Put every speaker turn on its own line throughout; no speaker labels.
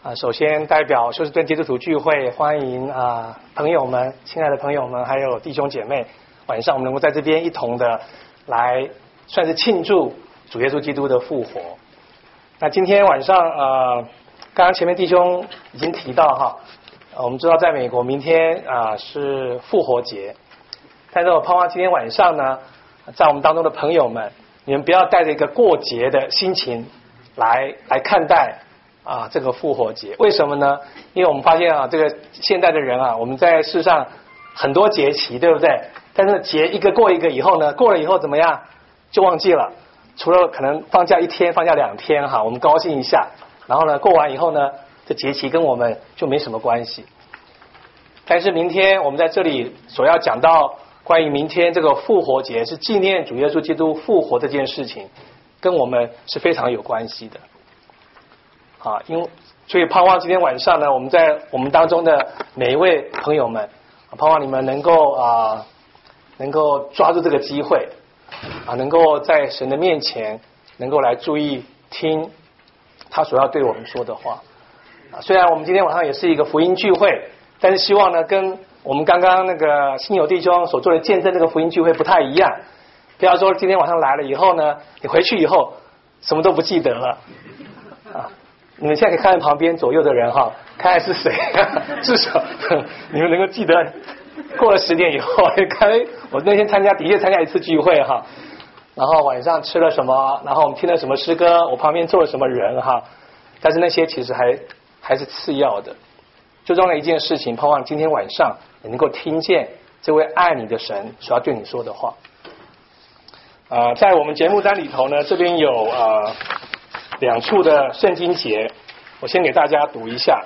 首先代表休斯顿基督徒聚会欢迎朋友们，亲爱的朋友们，还有弟兄姐妹，晚上我们能够在这边一同的来算是庆祝主耶稣基督的复活。那今天晚上刚刚前面弟兄已经提到我们知道在美国明天是复活节，但是我盼望今天晚上呢，在我们当中的朋友们，你们不要带着一个过节的心情来看待这个复活节。为什么呢？因为我们发现这个现代的人我们在世上很多节期，对不对？但是节一个过一个以后呢，过了以后怎么样就忘记了，除了可能放假1天放假2天我们高兴一下，然后呢过完以后呢，这节期跟我们就没什么关系。但是明天我们在这里所要讲到关于明天这个复活节，是纪念主耶稣基督复活这件事情，跟我们是非常有关系的。所以盼望今天晚上呢，我们在我们当中的每一位朋友们，盼望你们能够抓住这个机会能够在神的面前能够来注意听他所要对我们说的话。虽然我们今天晚上也是一个福音聚会，但是希望呢跟我们刚刚那个新友弟兄所做的见证这个福音聚会不太一样。不要说今天晚上来了以后呢，你回去以后什么都不记得了你们现在可以看看旁边左右的人看看是谁至少你们能够记得过了10年以后看我那天的确参加一次聚会然后晚上吃了什么，然后我们听了什么诗歌，我旁边坐了什么人但是那些其实还是次要的。最重要的一件事情，盼望今天晚上你能够听见这位爱你的神所要对你说的话。在我们节目单里头呢，这边有2处的圣经节，我先给大家读一下。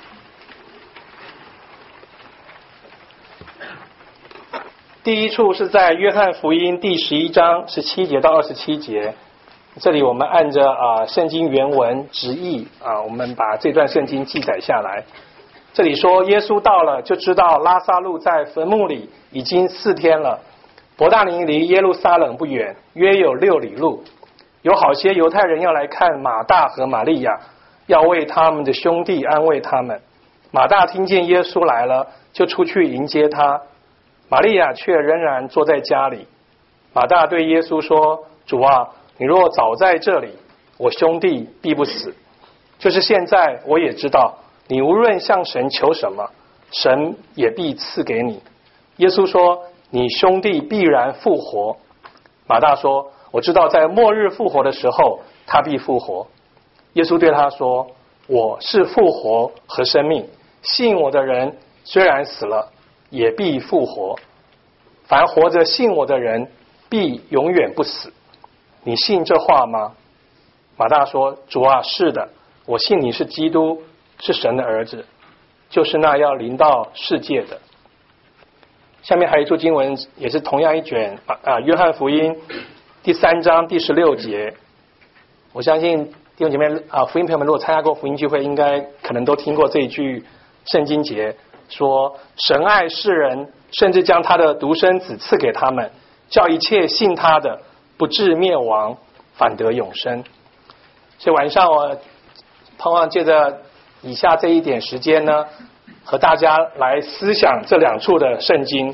第一处是在约翰福音第11章17节到27节，这里我们按着圣经原文直译我们把这段圣经记载下来。这里说，耶稣到了，就知道拉撒路在坟墓里已经4天了。伯大尼离耶路撒冷不远，约有6里路。有好些犹太人要来看马大和玛利亚，要为他们的兄弟安慰他们。马大听见耶稣来了，就出去迎接他。玛利亚却仍然坐在家里。马大对耶稣说，主啊，你若早在这里，我兄弟必不死。就是现在我也知道，你无论向神求什么，神也必赐给你。耶稣说，你兄弟必然复活。马大说，我知道在末日复活的时候，他必复活。耶稣对他说，我是复活和生命，信我的人虽然死了，也必复活。凡活着信我的人，必永远不死。你信这话吗？马大说，主啊，是的，我信你是基督，是神的儿子，就是那要临到世界的。下面还有一处经文，也是同样一卷约翰福音第3章第16节。我相信弟兄姐妹福音朋友们如果参加过福音聚会，应该可能都听过这一句圣经节，说神爱世人，甚至将他的独生子赐给他们，叫一切信他的不至灭亡，反得永生。所以晚上我盼望借着以下这一点时间呢，和大家来思想这2处的圣经。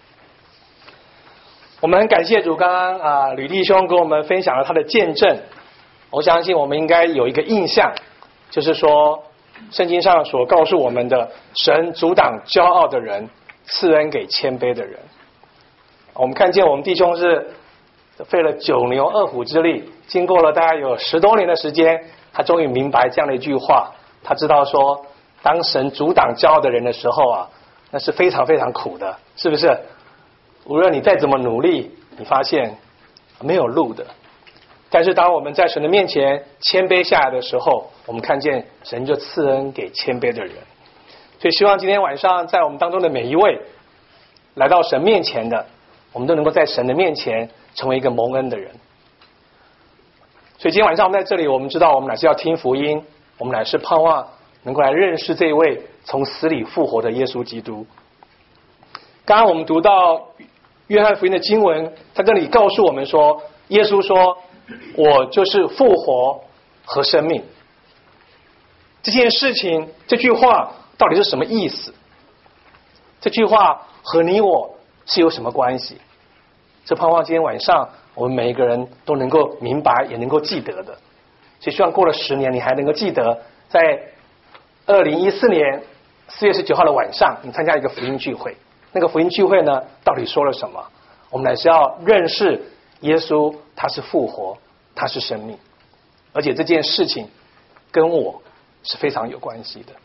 我们很感谢主，刚刚吕弟兄跟我们分享了他的见证。我相信我们应该有一个印象，就是说圣经上所告诉我们的，神阻挡骄傲的人，赐恩给谦卑的人。我们看见我们弟兄是费了9牛2虎之力，经过了大概有10多年的时间，他终于明白这样的一句话。他知道说，当神阻挡骄傲的人的时候那是非常非常苦的，是不是？无论你再怎么努力，你发现没有路的。但是当我们在神的面前谦卑下来的时候，我们看见神就赐恩给谦卑的人。所以希望今天晚上在我们当中的每一位来到神面前的，我们都能够在神的面前成为一个蒙恩的人。所以今天晚上我们在这里，我们知道我们乃是要听福音，我们乃是盼望能够来认识这一位从死里复活的耶稣基督。刚刚我们读到约翰福音的经文，在这里告诉我们说，耶稣说，我就是复活和生命。 这件事情，这句话到底是什么意思？这句话和你我是有什么关系？这盼望今天晚上我们每一个人都能够明白，也能够记得的。所以希望过了10年，你还能够记得，在2014年4月19号的晚上，你参加一个福音聚会。那个福音聚会呢，到底说了什么？我们乃是要认识耶稣，他是复活，他是生命，而且这件事情跟我是非常有关系的。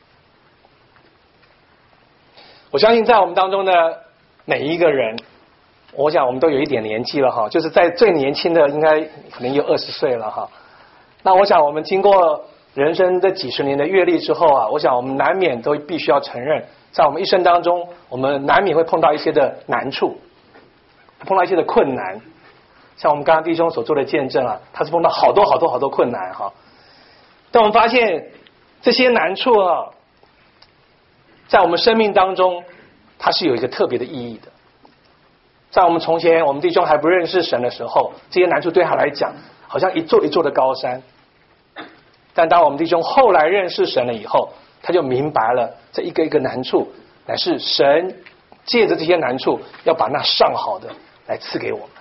我相信在我们当中的每一个人，我想我们都有一点年纪了哈，就是在最年轻的应该可能有20岁了哈。那我想我们经过人生这几十年的阅历之后啊，我想我们难免都必须要承认，在我们一生当中，我们难免会碰到一些的难处，碰到一些的困难。像我们刚刚弟兄所做的见证啊，他是碰到好多困难哈。但我们发现这些难处啊，在我们生命当中，它是有一个特别的意义的。在我们从前，我们弟兄还不认识神的时候，这些难处对他来讲，好像一座一座的高山。但当我们弟兄后来认识神了以后，他就明白了这一个一个难处，乃是神借着这些难处，要把那上好的来赐给我们。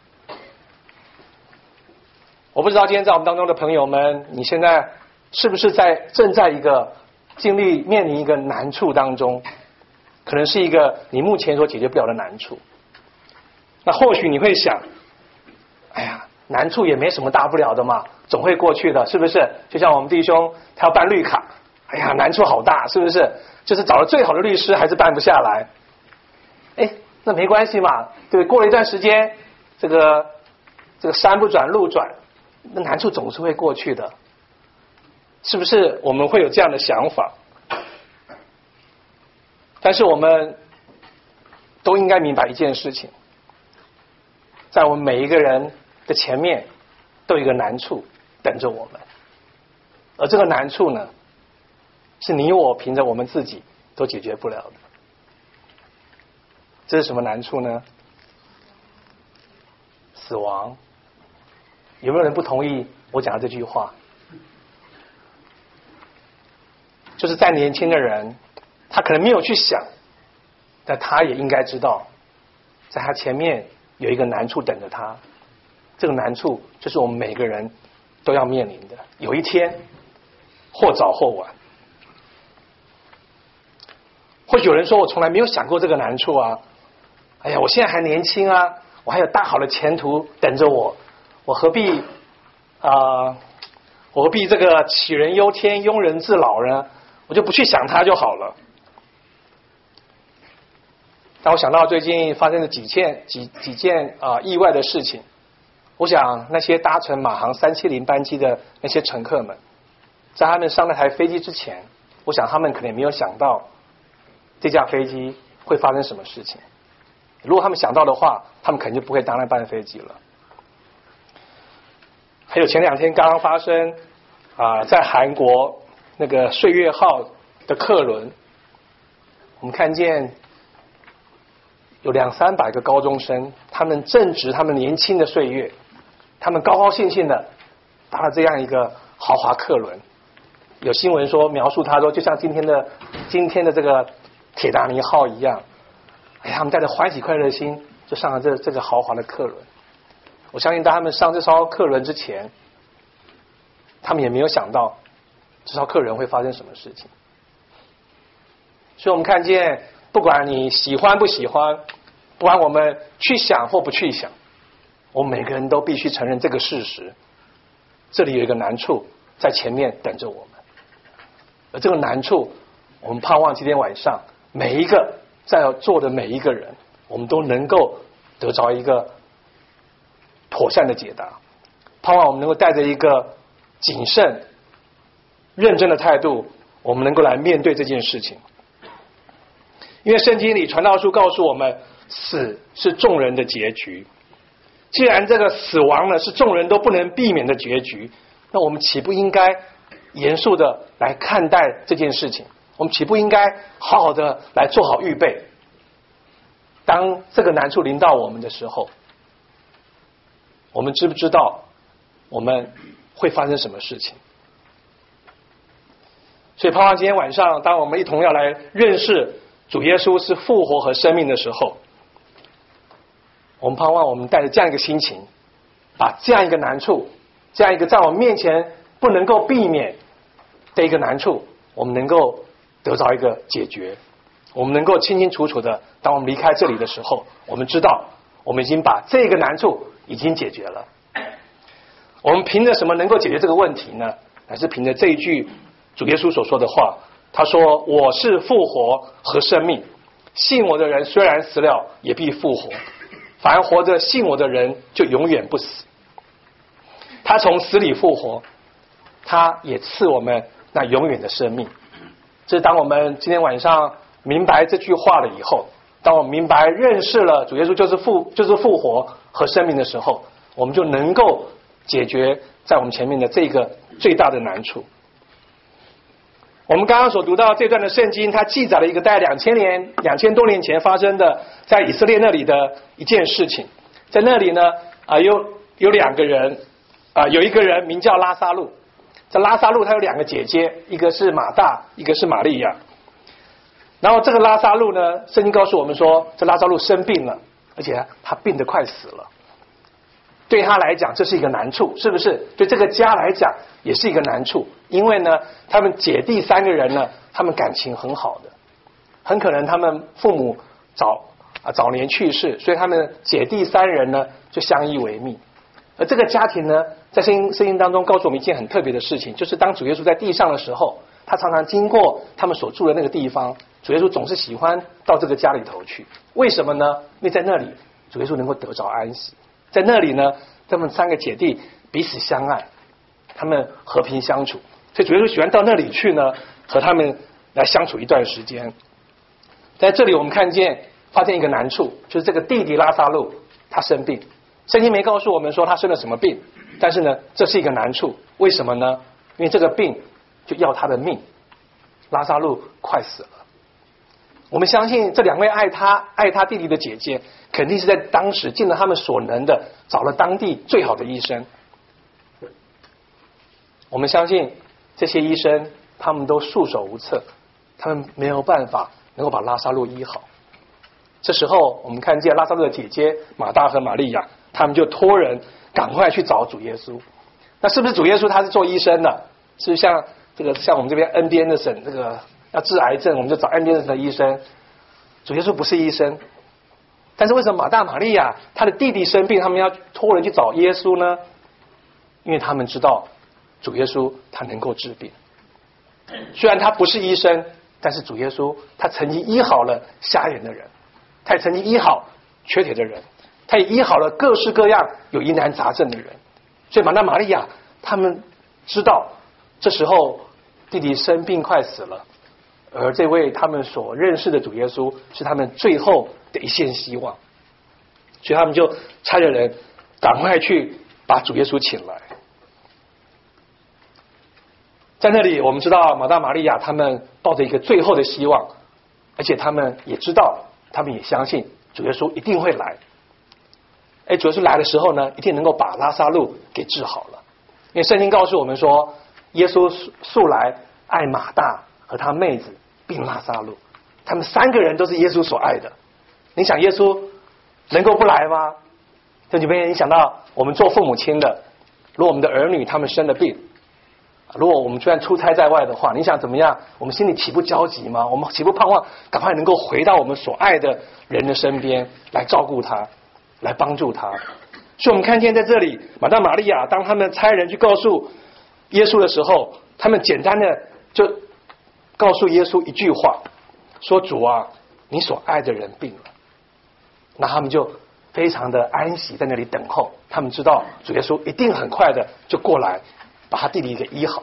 我不知道今天在我们当中的朋友们，你现在是不是正在一个面临一个难处当中？可能是一个你目前所解决不了的难处。那或许你会想，哎呀，难处也没什么大不了的嘛，总会过去的，是不是？就像我们弟兄他要办绿卡，哎呀，难处好大，是不是？就是找了最好的律师还是办不下来。哎，那没关系嘛，对，过了一段时间，这个山不转路转，那难处总是会过去的，是不是？我们会有这样的想法，但是我们都应该明白一件事情，在我们每一个人的前面都有一个难处等着我们，而这个难处呢，是你我凭着我们自己都解决不了的。这是什么难处呢？死亡。有没有人不同意我讲的这句话？就是再年轻的人，他可能没有去想，但他也应该知道，在他前面有一个难处等着他。这个难处就是我们每个人都要面临的，有一天或早或晚。或许有人说，我从来没有想过这个难处啊，哎呀，我现在还年轻啊，我还有大好的前途等着我，我何必这个杞人忧天庸人自扰呢？我就不去想它就好了。但我想到最近发生的几件意外的事情，我想那些搭乘马航370班机的那些乘客们，在他们上那台飞机之前，我想他们可能没有想到这架飞机会发生什么事情。如果他们想到的话，他们肯定就不会搭那班飞机了。还有前2天刚刚发生在韩国那个岁月号的客轮，我们看见有200-300个高中生，他们正值他们年轻的岁月，他们高高兴兴的搭了这样一个豪华客轮。有新闻说描述他说，就像今天的这个铁达尼号一样，哎呀，他们带着欢喜快乐的心就上了这个豪华的客轮。我相信当他们上这艘客轮之前，他们也没有想到这艘客轮会发生什么事情。所以我们看见，不管你喜欢不喜欢，不管我们去想或不去想，我们每个人都必须承认这个事实，这里有一个难处在前面等着我们。而这个难处，我们盼望今天晚上每一个在座的每一个人，我们都能够得着一个妥善的解答。盼望我们能够带着一个谨慎认真的态度，我们能够来面对这件事情。因为圣经里传道书告诉我们，死是众人的结局。既然这个死亡呢是众人都不能避免的结局，那我们岂不应该严肃的来看待这件事情？我们岂不应该好好的来做好预备？当这个难处临到我们的时候，我们知不知道我们会发生什么事情？ 所以盼望今天晚上，当我们一同要来认识主耶稣是复活和生命的时候，我们盼望我们带着这样一个心情，把这样一个难处，这样一个在我们面前不能够避免的一个难处，我们能够得到一个解决，我们能够清清楚楚的，当我们离开这里的时候，我们知道我们已经把这个难处已经解决了。我们凭着什么能够解决这个问题呢？乃是凭着这一句主耶稣所说的话，他说：我是复活和生命，信我的人虽然死了也必复活，反而活着信我的人就永远不死。他从死里复活，他也赐我们那永远的生命。这是当我们今天晚上明白这句话了以后，当我们明白认识了主耶稣就是复活和生命的时候，我们就能够解决在我们前面的这个最大的难处。我们刚刚所读到这段的圣经，它记载了一个大概2000多年前发生的在以色列那里的一件事情。在那里呢，有两个人，有一个人名叫拉撒路。这拉撒路他有两个姐姐，一个是马大，一个是玛利亚。然后这个拉撒路呢，圣经告诉我们说，这拉撒路生病了，而且他病得快死了。对他来讲这是一个难处，是不是？对这个家来讲也是一个难处，因为呢他们姐弟三个人呢，他们感情很好的，很可能他们父母早年去世，所以他们姐弟三人呢就相依为命。而这个家庭呢，在圣经当中告诉我们一件很特别的事情，就是当主耶稣在地上的时候，他常常经过他们所住的那个地方，主耶稣总是喜欢到这个家里头去。为什么呢？因为在那里主耶稣能够得着安息，在那里呢他们三个姐弟彼此相爱，他们和平相处，所以主耶稣喜欢到那里去呢，和他们来相处一段时间。在这里我们发现一个难处，就是这个弟弟拉撒路他生病，圣经没告诉我们说他生了什么病，但是呢这是一个难处。为什么呢？因为这个病就要他的命，拉撒路快死了。我们相信这两位爱他弟弟的姐姐，肯定是在当时尽了他们所能的，找了当地最好的医生。我们相信这些医生他们都束手无策，他们没有办法能够把拉撒路医好。这时候我们看见拉撒路的姐姐马大和玛利亚，他们就托人赶快去找主耶稣。那是不是主耶稣他是做医生的？是不是像我们这边 MD Anderson 这个要治癌症，我们就找 MD Anderson 的医生？主耶稣不是医生，但是为什么马大玛利亚他的弟弟生病，他们要托人去找耶稣呢？因为他们知道主耶稣他能够治病。虽然他不是医生，但是主耶稣他曾经医好了瞎眼的人，他也曾经医好瘸腿的人，他也医好了各式各样有疑难杂症的人。所以马大玛利亚他们知道这时候弟弟生病快死了，而这位他们所认识的主耶稣是他们最后的一线希望，所以他们就差着人赶快去把主耶稣请来。在那里我们知道马大玛利亚他们抱着一个最后的希望，而且他们也知道，他们也相信主耶稣一定会来。主耶稣来的时候呢，一定能够把拉撒路给治好了。因为圣经告诉我们说，耶稣素来爱马大和他妹子并拉撒路，他们三个人都是耶稣所爱的。你想耶稣能够不来吗？这就没人想到我们做父母亲的，如果我们的儿女他们生了病，如果我们虽然出差在外的话，你想怎么样？我们心里岂不焦急吗？我们岂不盼望赶快能够回到我们所爱的人的身边，来照顾他，来帮助他。所以我们看见在这里马大玛利亚当他们差人去告诉耶稣的时候，他们简单的就告诉耶稣一句话，说主啊，你所爱的人病了。那他们就非常的安息在那里等候，他们知道主耶稣一定很快的就过来把他弟弟给医好。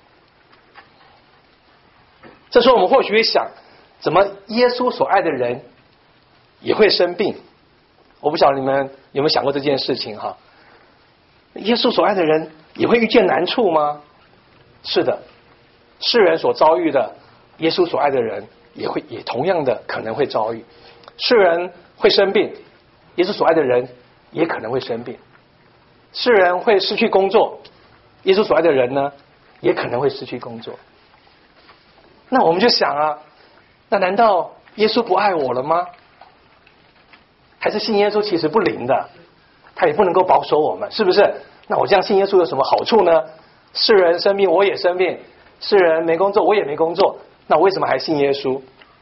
这时候我们或许会想，怎么耶稣所爱的人也会生病？我不晓得你们有没有想过这件事情哈？耶稣所爱的人也会遇见难处吗？是的，世人所遭遇的，耶稣所爱的人也同样的可能会遭遇。世人会生病，耶稣所爱的人也可能会生病。世人会失去工作，耶稣所爱的人呢，也可能会失去工作。 那我们就想啊，那难道耶稣不爱我了吗？还是信耶稣其实不灵的，他也不能够保守我们，是不是？那我这样信耶稣有什么好处呢？世人生病我也生病，世人没工作我也没工作，那我为什么还信耶稣？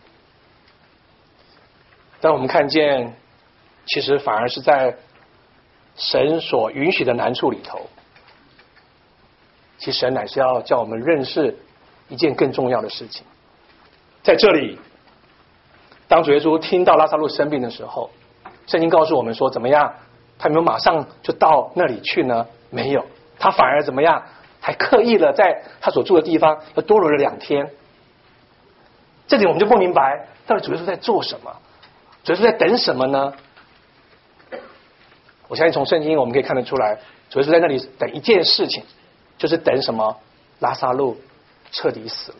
但我们看见，其实反而是在神所允许的难处里头，其实神乃是要叫我们认识一件更重要的事情。在这里，当主耶稣听到拉撒路生病的时候，圣经告诉我们说怎么样？他有没有马上就到那里去呢？没有，他反而怎么样？还刻意的在他所住的地方又多留了2天。这里我们就不明白，到底主耶稣在做什么？主耶稣在等什么呢？我相信从圣经我们可以看得出来，主耶稣在那里等一件事情，就是等什么？拉撒路彻底死了。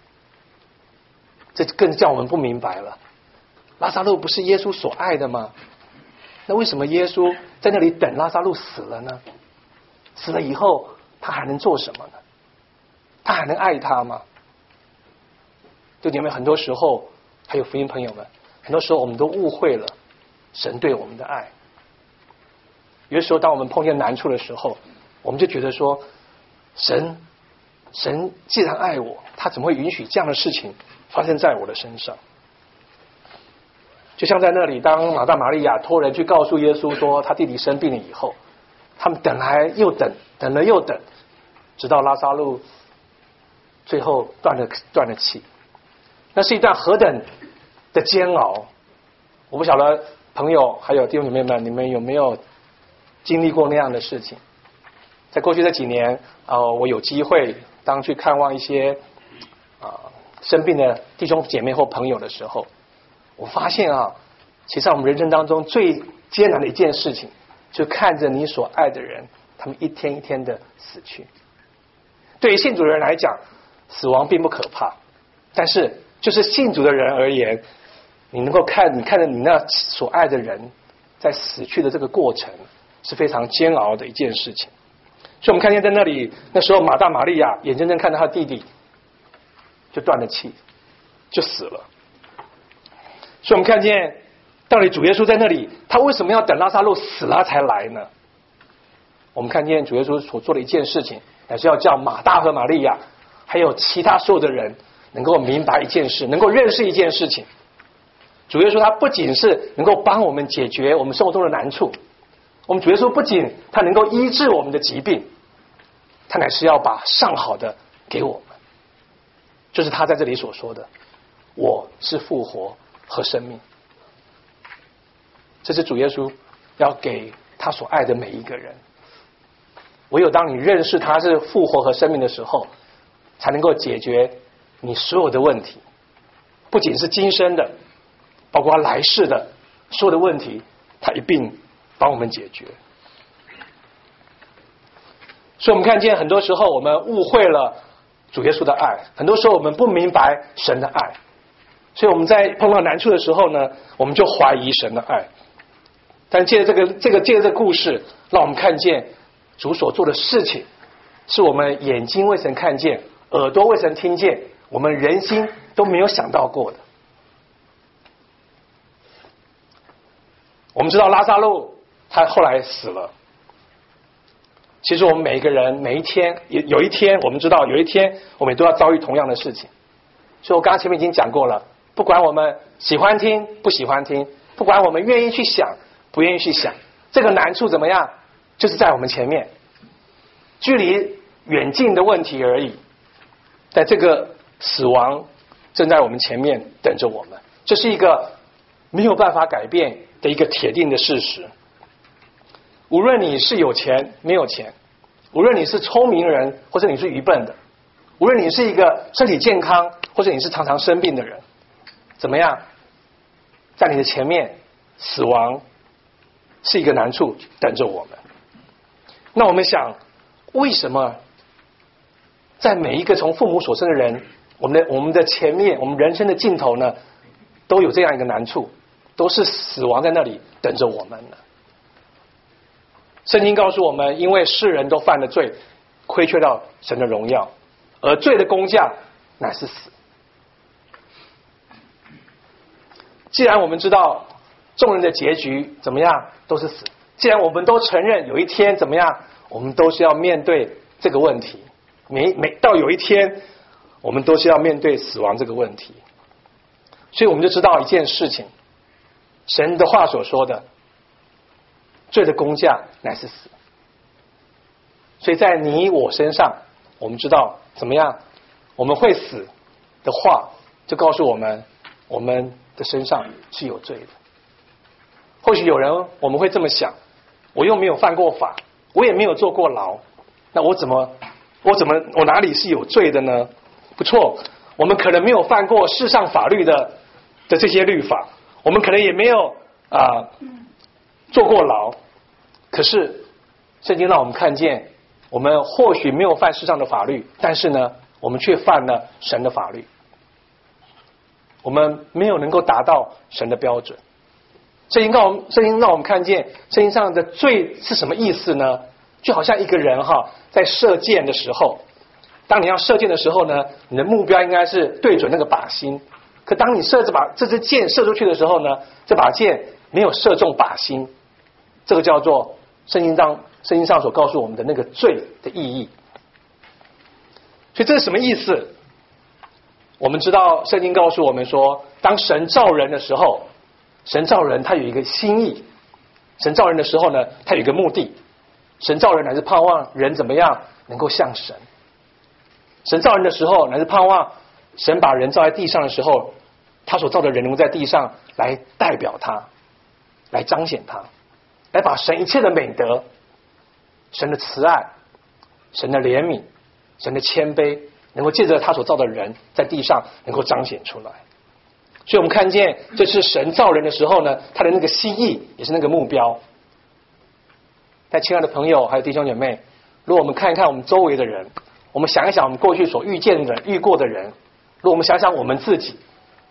这更叫我们不明白了。拉撒路不是耶稣所爱的吗？那为什么耶稣在那里等拉撒路死了呢？死了以后他还能做什么呢？他还能爱他吗？就你们很多时候，还有福音朋友们，很多时候我们都误会了神对我们的爱。有的时候当我们碰见难处的时候，我们就觉得说，神既然爱我，他怎么会允许这样的事情发生在我的身上？就像在那里，当马大马利亚托人去告诉耶稣说他弟弟生病了以后，他们等来又等，等了又等，直到拉撒路最后断了气。那是一段何等的煎熬！我不晓得朋友还有弟兄姐妹们，你们有没有经历过那样的事情？在过去这几年，我有机会当去看望一些生病的弟兄姐妹或朋友的时候，我发现其实在我们人生当中最艰难的一件事情，就看着你所爱的人，他们一天一天的死去。对于信主的人来讲，死亡并不可怕，但是就是信主的人而言，你能够看着你那所爱的人在死去的这个过程，是非常煎熬的一件事情。所以我们看见在那里，那时候马大马利亚眼睁睁看着他弟弟就断了气，就死了。所以我们看见，到底主耶稣在那里，他为什么要等拉撒路死了才来呢？我们看见主耶稣所做的一件事情，乃是要叫马大和玛利亚还有其他所有的人能够明白一件事，能够认识一件事情。主耶稣他不仅是能够帮我们解决我们生活中的难处，我们主耶稣不仅他能够医治我们的疾病，他乃是要把上好的给我们，就是他在这里所说的，我是复活和生命。这是主耶稣要给他所爱的每一个人。唯有当你认识他是复活和生命的时候，才能够解决你所有的问题，不仅是今生的，包括来世的所有的问题，他一并帮我们解决。所以我们看见很多时候我们误会了主耶稣的爱，很多时候我们不明白神的爱，所以我们在碰到难处的时候呢，我们就怀疑神的爱。但借着这个故事，让我们看见主所做的事情，是我们眼睛未曾看见，耳朵未曾听见，我们人心都没有想到过的。我们知道拉撒路他后来死了，其实我们每一个人每一天有一天，我们知道有一天我们都要遭遇同样的事情。所以我刚刚前面已经讲过了，不管我们喜欢听不喜欢听，不管我们愿意去想不愿意去想，这个难处怎么样，就是在我们前面，距离远近的问题而已，但这个死亡正在我们前面等着我们，这是一个没有办法改变的一个铁定的事实。无论你是有钱没有钱，无论你是聪明人或者你是愚笨的，无论你是一个身体健康或者你是常常生病的人，怎么样，在你的前面死亡是一个难处等着我们。那我们想，为什么在每一个从父母所生的人，我们的前面，我们人生的尽头呢，都有这样一个难处，都是死亡在那里等着我们呢？圣经告诉我们，因为世人都犯了罪，亏缺到神的荣耀，而罪的工价乃是死。 既然我们知道众人的结局怎么样都是死，既然我们都承认有一天怎么样，我们都是要面对这个问题，到有一天我们都是要面对死亡这个问题。所以我们就知道一件事情，神的话所说的罪的工价乃是死。所以在你我身上，我们知道怎么样我们会死的话，就告诉我们我们的身上是有罪的。或许有人我们会这么想，我又没有犯过法，我也没有坐过牢，那我哪里是有罪的呢？不错，我们可能没有犯过世上法律的这些律法，我们可能也没有坐过牢，可是圣经让我们看见，我们或许没有犯世上的法律，但是呢，我们却犯了神的法律，我们没有能够达到神的标准。圣经让我们看见圣经上的罪是什么意思呢？就好像一个人在射箭的时候，当你要射箭的时候呢，你的目标应该是对准那个靶心，可当你这支箭射出去的时候呢，这把箭没有射中靶心，这个叫做圣经上所告诉我们的那个罪的意义。所以这是什么意思？我们知道圣经告诉我们说，当神造人的时候，神造人他有一个心意，神造人的时候呢，他有一个目的，神造人乃是盼望人怎么样能够像神。神造人的时候乃是盼望神把人造在地上的时候，他所造的人能够在地上来代表他，来彰显他，来把神一切的美德，神的慈爱，神的怜悯，神的谦卑，能够借着他所造的人在地上能够彰显出来。所以我们看见这是神造人的时候呢，他的那个心意也是那个目标。但亲爱的朋友还有弟兄姐妹，如果我们看一看我们周围的人，我们想一想我们过去所遇过的人，如果我们想想我们自己，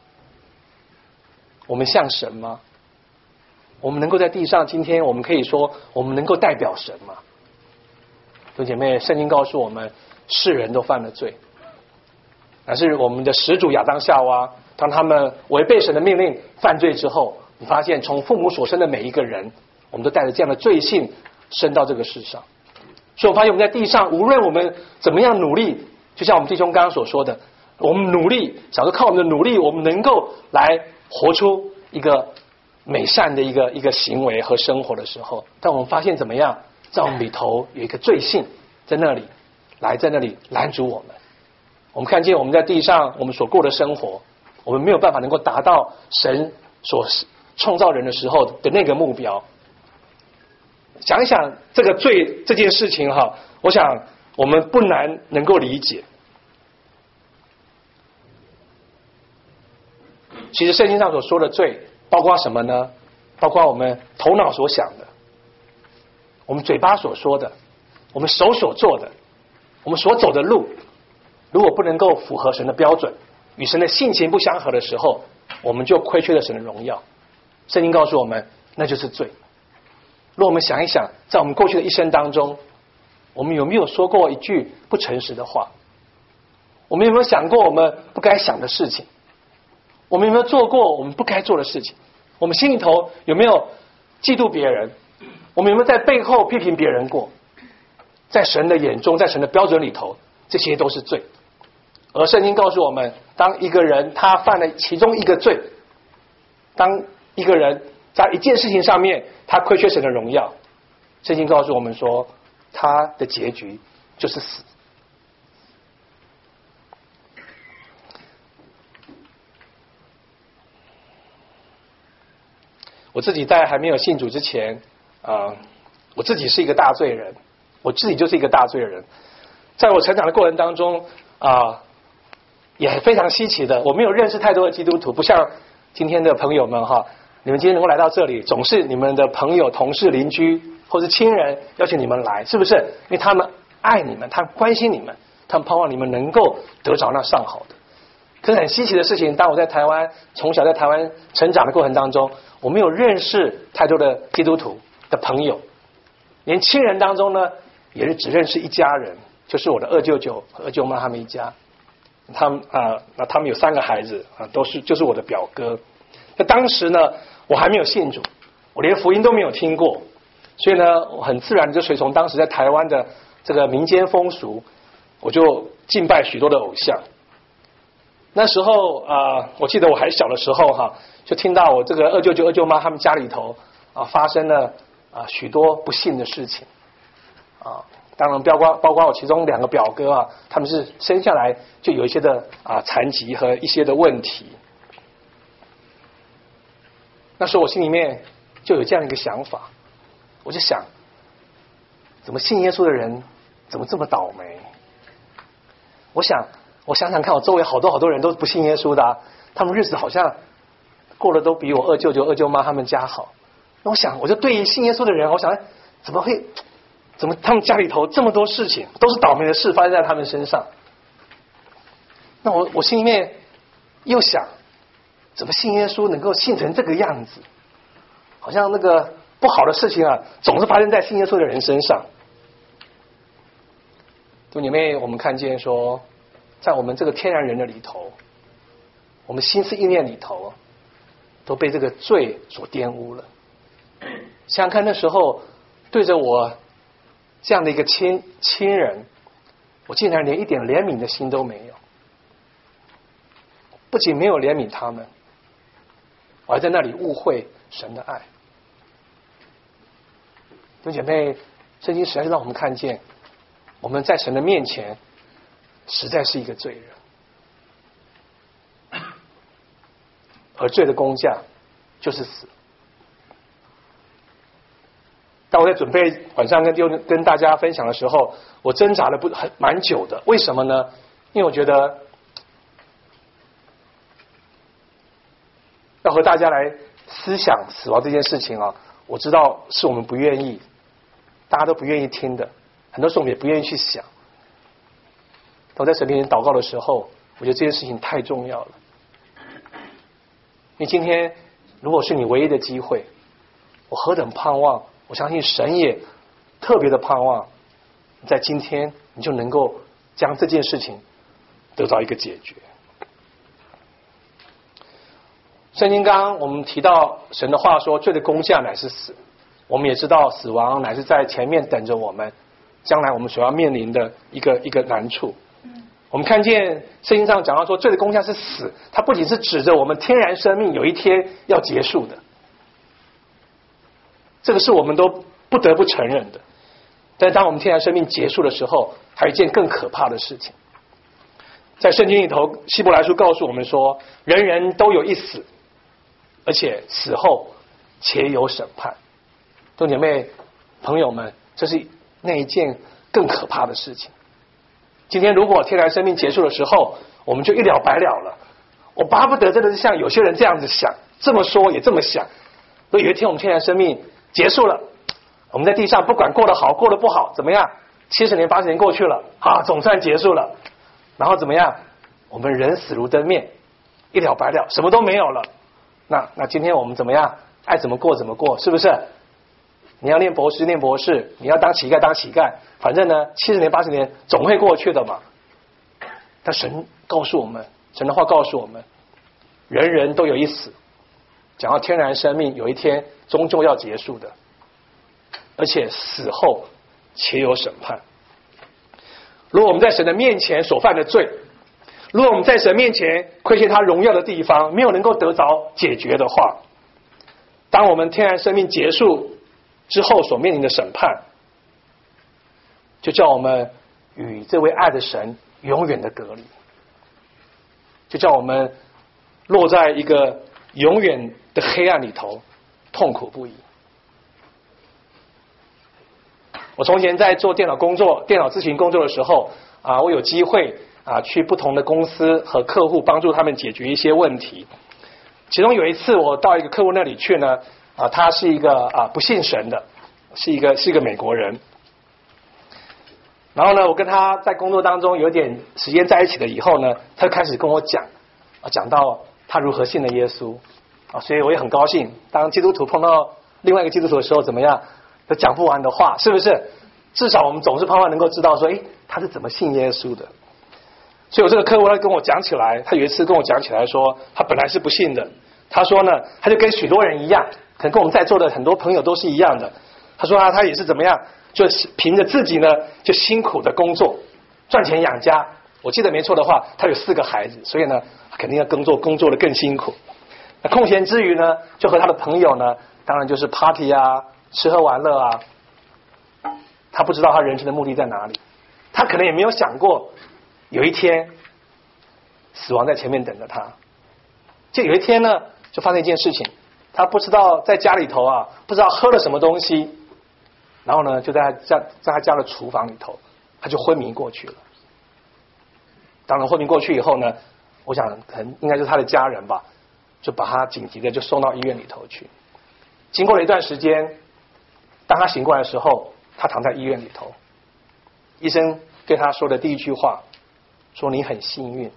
我们像神吗？我们能够在地上，今天我们可以说我们能够代表神吗？弟兄姐妹，圣经告诉我们世人都犯了罪，但是我们的始祖亚当夏娃，当他们违背神的命令犯罪之后，你发现从父母所生的每一个人，我们都带着这样的罪性生到这个世上。所以我发现我们在地上无论我们怎么样努力，就像我们弟兄刚刚所说的，我们努力想说靠我们的努力我们能够来活出一个美善的一个行为和生活的时候，但我们发现怎么样，在我们里头有一个罪性在那里拦阻我们。我们看见我们在地上我们所过的生活，我们没有办法能够达到神所创造人的时候的那个目标。想一想这个罪这件事情我想我们不难能够理解。其实圣经上所说的罪包括什么呢？包括我们头脑所想的，我们嘴巴所说的，我们手所做的，我们所走的路，如果不能够符合神的标准，与神的性情不相合的时候，我们就亏缺了神的荣耀。圣经告诉我们那就是罪。如果我们想一想，在我们过去的一生当中，我们有没有说过一句不诚实的话？我们有没有想过我们不该想的事情？我们有没有做过我们不该做的事情？我们心里头有没有嫉妒别人？我们有没有在背后批评别人过？在神的眼中，在神的标准里头，这些都是罪。而圣经告诉我们，当一个人他犯了其中一个罪，当一个人在一件事情上面他亏缺神的荣耀，圣经告诉我们说他的结局就是死。我自己在还没有信主之前我自己是一个大罪人，我自己就是一个大罪人。在我成长的过程当中也非常稀奇的，我没有认识太多的基督徒，不像今天的朋友们你们今天能够来到这里，总是你们的朋友、同事、邻居或是亲人邀请你们来，是不是？因为他们爱你们，他们关心你们，他们盼望你们能够得着那上好的。可是很稀奇的事情，当我在台湾从小在台湾成长的过程当中，我没有认识太多的基督徒的朋友，连亲人当中呢也是只认识一家人，就是我的二舅舅和二舅妈他们一家。他们有3个孩子就是我的表哥。 那当时呢，我还没有信主，我连福音都没有听过，所以呢，我很自然就随从当时在台湾的这个民间风俗，我就敬拜许多的偶像。那时候我记得我还小的时候就听到我这个二舅舅二舅妈他们家里头发生了许多不幸的事情当然包括我其中2个表哥他们是生下来就有一些的残疾和一些的问题。那时候我心里面就有这样一个想法，我就想，怎么信耶稣的人怎么这么倒霉？我想想看，我周围好多人都不信耶稣的他们日子好像过得都比我二舅舅二舅妈他们家好。那我就对于信耶稣的人，我想怎么他们家里头这么多事情都是倒霉的事发生在他们身上？那我心里面又想，怎么信耶稣能够信成这个样子？好像那个不好的事情总是发生在信耶稣的人身上。弟兄姐妹，我们看见说，在我们这个天然人的里头，我们心思意念里头都被这个罪所玷污了。想想看，那时候对着我这样的一个亲人，我竟然连一点怜悯的心都没有。不仅没有怜悯他们，我还在那里误会神的爱。弟兄姐妹，圣经实在是让我们看见，我们在神的面前实在是一个罪人，而罪的工价就是死。当我在准备晚上跟大家分享的时候，我挣扎了蛮久的。为什么呢？因为我觉得要和大家来思想死亡这件事情我知道是我们不愿意，大家都不愿意听的，很多时候我们也不愿意去想。当我在神面前祷告的时候，我觉得这件事情太重要了。因为今天如果是你唯一的机会，我何等盼望，我相信神也特别的盼望，在今天你就能够将这件事情得到一个解决。圣经刚刚我们提到神的话说，罪的工价乃是死。我们也知道死亡乃是在前面等着我们，将来我们所要面临的一个难处。我们看见圣经上讲到说，罪的工价是死，它不仅是指着我们天然生命有一天要结束的，这个是我们都不得不承认的。但是当我们天然生命结束的时候，还有一件更可怕的事情。在圣经里头，希伯来书告诉我们说，人人都有一死，而且死后且有审判。弟兄姐妹朋友们，这是那一件更可怕的事情。今天如果天然生命结束的时候，我们就一了百了了。我巴不得真的是像有些人这样子想，这么说也这么想。如果有一天我们天然生命结束了，我们在地上不管过得好过得不好怎么样，70年80年过去了总算结束了，然后怎么样，我们人死如灯灭，一了百了，什么都没有了。那今天我们怎么样，爱怎么过怎么过，是不是？你要念博士念博士，你要当乞丐当乞丐，反正呢70年80年总会过去的嘛。但神告诉我们，神的话告诉我们，人人都有一死，讲到天然生命有一天终究要结束的，而且死后且有审判。如果我们在神的面前所犯的罪，如果我们在神面前亏欠他荣耀的地方没有能够得着解决的话，当我们天然生命结束之后所面临的审判，就叫我们与这位爱的神永远的隔离，就叫我们落在一个永远的黑暗里头，痛苦不已。我从前在做电脑咨询工作的时候我有机会去不同的公司和客户帮助他们解决一些问题。其中有一次我到一个客户那里去呢，他是一个不信神的，是一个美国人。然后呢，我跟他在工作当中有点时间在一起了以后呢，他就开始跟我讲到他如何信了耶稣所以我也很高兴。当基督徒碰到另外一个基督徒的时候，怎么样都讲不完的话，是不是？至少我们总是盼望能够知道说，他是怎么信耶稣的。所以我这个客户他跟我讲起来，他有一次跟我讲起来说，他本来是不信的， 他说呢，他就跟许多人一样，可能跟我们在座的很多朋友都是一样的。他说他也是怎么样，就凭着自己呢，就辛苦的工作，赚钱养家。我记得没错的话，他有4个孩子，所以呢，肯定要工作的更辛苦。那空闲之余呢，就和他的朋友呢，当然就是 party 啊，吃喝玩乐啊。他不知道他人生的目的在哪里，他可能也没有想过，有一天死亡在前面等着他。就有一天呢，就发生一件事情，他不知道在家里头啊，不知道喝了什么东西，然后呢，就在他家的厨房里头，他就昏迷过去了。当然昏迷过去以后呢，我想可能应该就是他的家人吧，就把他紧急的就送到医院里头去。经过了一段时间，当他醒过来的时候，他躺在医院里头，医生对他说的第一句话说：“你很幸运。”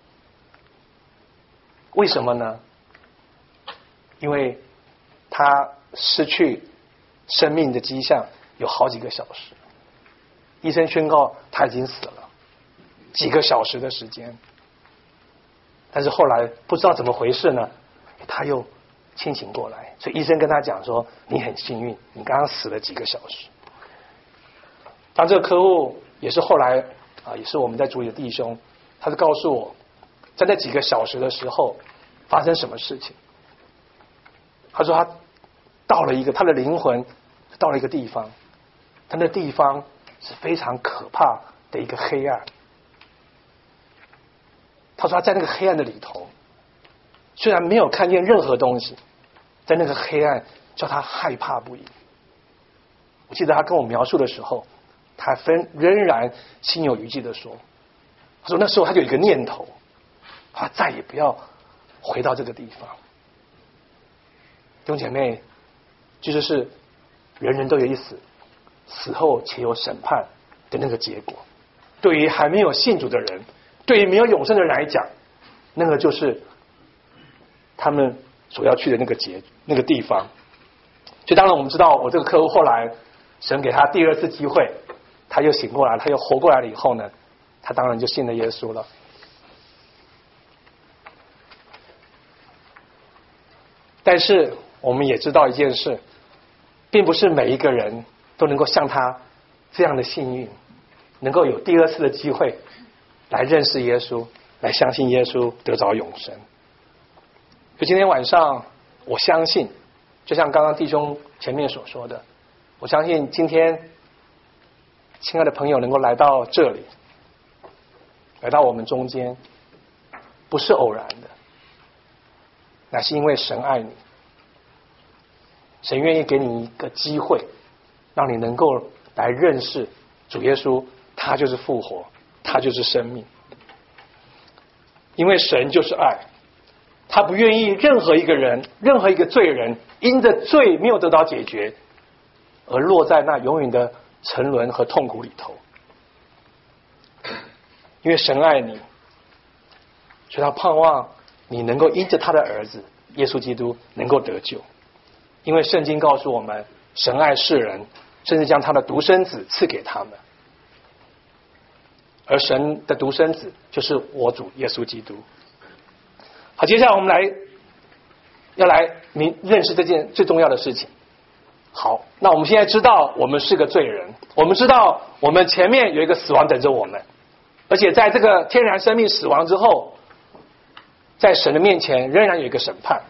为什么呢？因为他失去生命的迹象有好几个小时，医生宣告他已经死了，几个小时的时间。但是后来不知道怎么回事呢，他又清醒过来，所以医生跟他讲说：“你很幸运，你刚刚死了几个小时。”当这个客户也是后来也是我们在主里的弟兄，他就告诉我，在那几个小时的时候发生什么事情。他说他到了他的灵魂到了一个地方，他那地方是非常可怕的一个黑暗。他说他在那个黑暗的里头，虽然没有看见任何东西，在那个黑暗叫他害怕不已。我记得他跟我描述的时候，他仍然心有余悸的说，他说那时候他就有一个念头，他再也不要回到这个地方。弟兄姐妹，这就是人人都有一死，死后且有审判的那个结果。对于还没有信主的人，对于没有永生的人来讲，那个就是他们所要去的那个地方。就当然我们知道，我这个客户后来神给他第2次机会，他又醒过来，他又活过来了以后呢，他当然就信了耶稣了。但是我们也知道一件事，并不是每一个人都能够像他这样的幸运，能够有第2次的机会来认识耶稣，来相信耶稣，得着永生。就今天晚上，我相信，就像刚刚弟兄前面所说的，我相信今天亲爱的朋友能够来到这里，来到我们中间，不是偶然的，乃是因为神爱你，神愿意给你一个机会，让你能够来认识主耶稣，他就是复活，他就是生命。因为神就是爱，他不愿意任何一个人，任何一个罪人因着罪没有得到解决，而落在那永远的沉沦和痛苦里头。因为神爱你，所以他盼望你能够因着他的儿子耶稣基督能够得救。因为圣经告诉我们，神爱世人，甚至将他的独生子赐给他们。而神的独生子就是我主耶稣基督。好，接下来我们要来认识这件最重要的事情。好，那我们现在知道我们是个罪人，我们知道我们前面有一个死亡等着我们，而且在这个天然生命死亡之后，在神的面前仍然有一个审判。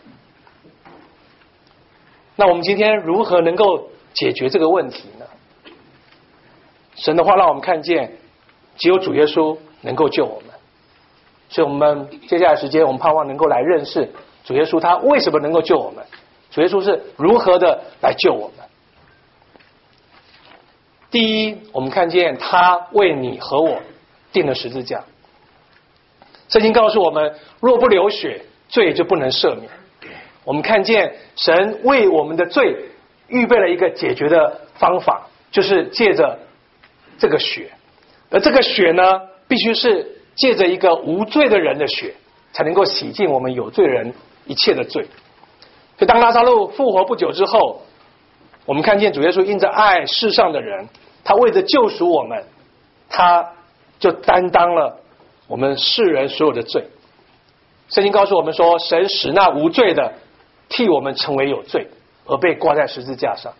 那我们今天如何能够解决这个问题呢？神的话让我们看见，只有主耶稣能够救我们。所以我们接下来时间，我们盼望能够来认识主耶稣，他为什么能够救我们，主耶稣是如何的来救我们。第一，我们看见他为你和我钉了十字架。圣经告诉我们，若不流血，罪就不能赦免。我们看见神为我们的罪预备了一个解决的方法，就是借着这个血。而这个血呢，必须是借着一个无罪的人的血，才能够洗净我们有罪人一切的罪。所以当拉撒路复活不久之后，我们看见主耶稣因着爱世上的人，他为着救赎我们，他就担当了我们世人所有的罪。 圣经告诉我们说，神使那无罪的替我们成为有罪，而被挂在十字架上。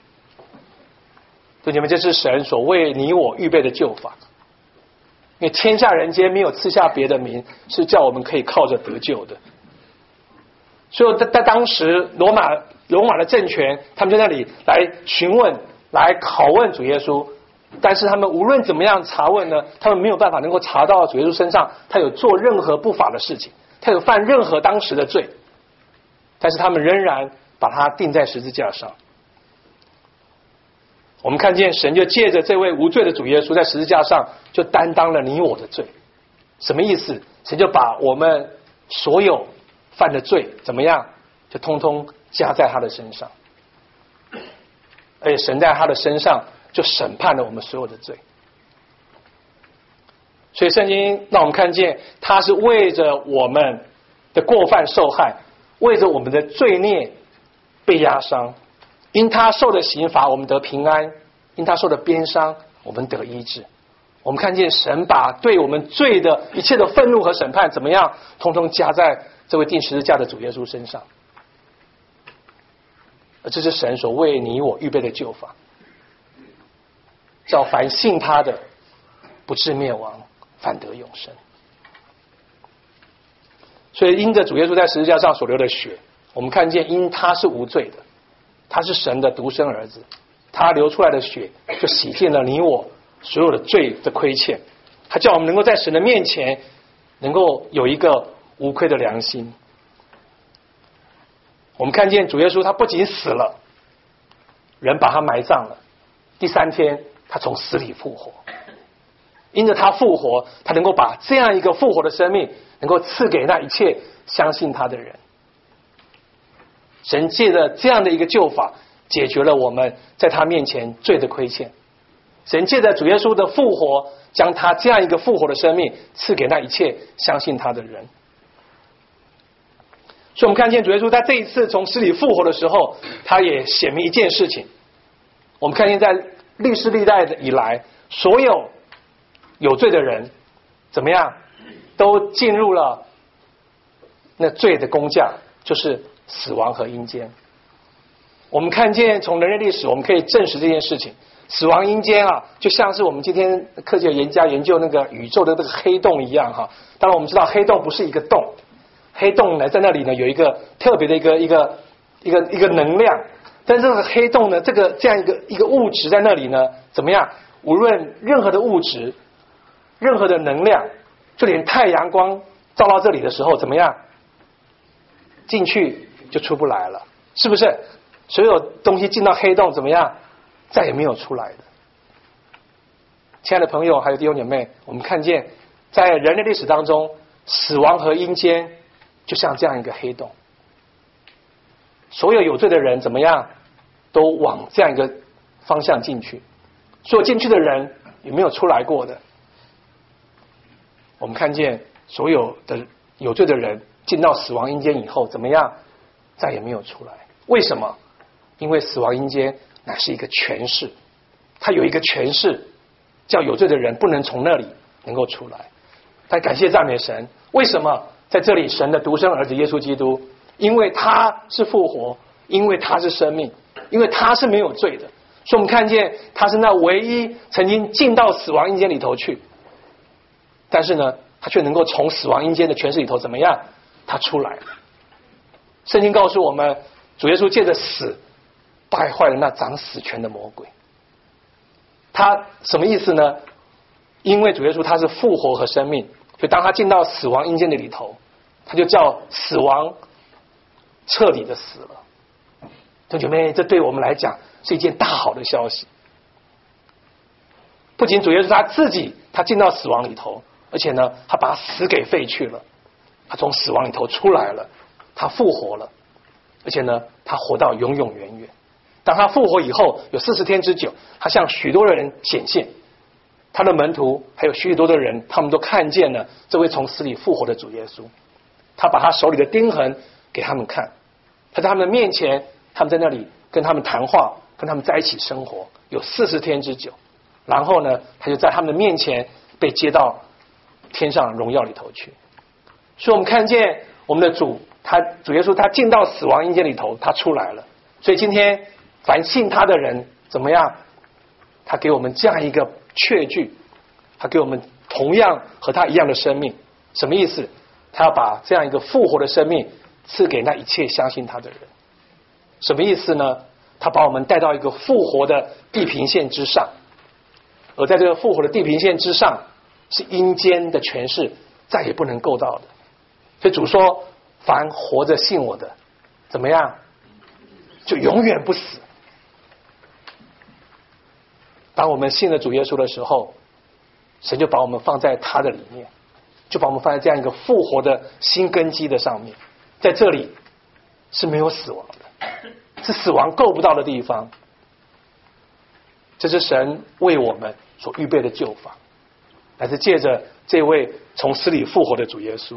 弟兄们，这是神所为你我预备的救法。因为天下人间没有赐下别的名，是叫我们可以靠着得救的。所以在当时罗马的政权，他们在那里来询问、来拷问主耶稣，但是他们无论怎么样查问呢，他们没有办法能够查到主耶稣身上他有做任何不法的事情，他有犯任何当时的罪，但是他们仍然把他钉在十字架上。我们看见神就借着这位无罪的主耶稣在十字架上就担当了你我的罪。什么意思？神就把我们所有犯的罪怎么样，就通通加在他的身上，而且神在他的身上就审判了我们所有的罪。所以圣经让我们看见，他是为着我们的过犯受害，为着我们的罪孽被压伤，因他受的刑罚我们得平安，因他受的鞭伤我们得医治。我们看见神把对我们罪的一切的愤怒和审判怎么样，通通加在这位钉十字架的主耶稣身上。而这是神所为你我预备的救法，叫凡信他的不至灭亡，反得永生。所以因着主耶稣在十字架上所流的血，我们看见因他是无罪的，他是神的独生儿子，他流出来的血就洗净了你我所有的罪的亏欠，他叫我们能够在神的面前能够有一个无愧的良心。我们看见主耶稣他不仅死了，人把他埋葬了，第三天他从死里复活，因着他复活，他能够把这样一个复活的生命能够赐给那一切相信他的人。神借着这样的一个救法解决了我们在他面前罪的亏欠，神借着主耶稣的复活将他这样一个复活的生命赐给那一切相信他的人。所以我们看见主耶稣他这一次从死里复活的时候，他也显明一件事情。我们看见在历世历代以来，所有有罪的人怎么样，都进入了那罪的工价，就是死亡和阴间。我们看见从人类历史我们可以证实这件事情，死亡阴间啊，就像是我们今天科学家研究那个宇宙的这个黑洞一样哈。当然我们知道黑洞不是一个洞，黑洞呢在那里呢有一个特别的一个能量，但这个黑洞呢这样一个物质在那里呢怎么样，无论任何的物质任何的能量，就连太阳光照到这里的时候怎么样，进去就出不来了，是不是？所有东西进到黑洞怎么样，再也没有出来的。亲爱的朋友还有弟兄姐妹，我们看见在人类历史当中，死亡和阴间就像这样一个黑洞，所有有罪的人怎么样都往这样一个方向进去，所有进去的人也没有出来过的。我们看见所有的有罪的人进到死亡阴间以后怎么样，再也没有出来。为什么？因为死亡阴间乃是一个权势，它有一个权势叫有罪的人不能从那里能够出来。但感谢赞美神，为什么在这里神的独生儿子耶稣基督，因为他是复活，因为他是生命，因为他是没有罪的，所以我们看见他是那唯一曾经进到死亡阴间里头去，但是呢他却能够从死亡阴间的权势里头怎么样，他出来了。圣经告诉我们，主耶稣借着死败坏了那掌死权的魔鬼。他什么意思呢？因为主耶稣他是复活和生命，所以当他进到死亡阴间的里头，他就叫死亡彻底的死了。弟兄姐妹，这对我们来讲是一件大好的消息。不仅主耶稣他自己他进到死亡里头，而且呢他把死给废去了，他从死亡里头出来了，他复活了，而且呢他活到永永远远。当他复活以后有40天之久，他向许多的人显现，他的门徒还有许许多的人，他们都看见了这位从死里复活的主耶稣。他把他手里的钉痕给他们看，他在他们的面前，他们在那里跟他们谈话，跟他们在一起生活有40天之久。然后呢他就在他们的面前被接到天上荣耀里头去。 所以我们看见我们的主耶稣他进到死亡阴间里头，他出来了。所以今天凡信他的人怎么样？他给我们这样一个确据，他给我们同样和他一样的生命。什么意思？他要把这样一个复活的生命赐给那一切相信他的人。什么意思呢？他把我们带到一个复活的地平线之上，而在这个复活的地平线之上，是阴间的权势再也不能够到的。所以主说，凡活着信我的，怎么样？就永远不死。当我们信了主耶稣的时候，神就把我们放在他的里面，就把我们放在这样一个复活的新根基的上面。在这里是没有死亡的，是死亡够不到的地方。这是神为我们所预备的救法，乃是借着这位从死里复活的主耶稣。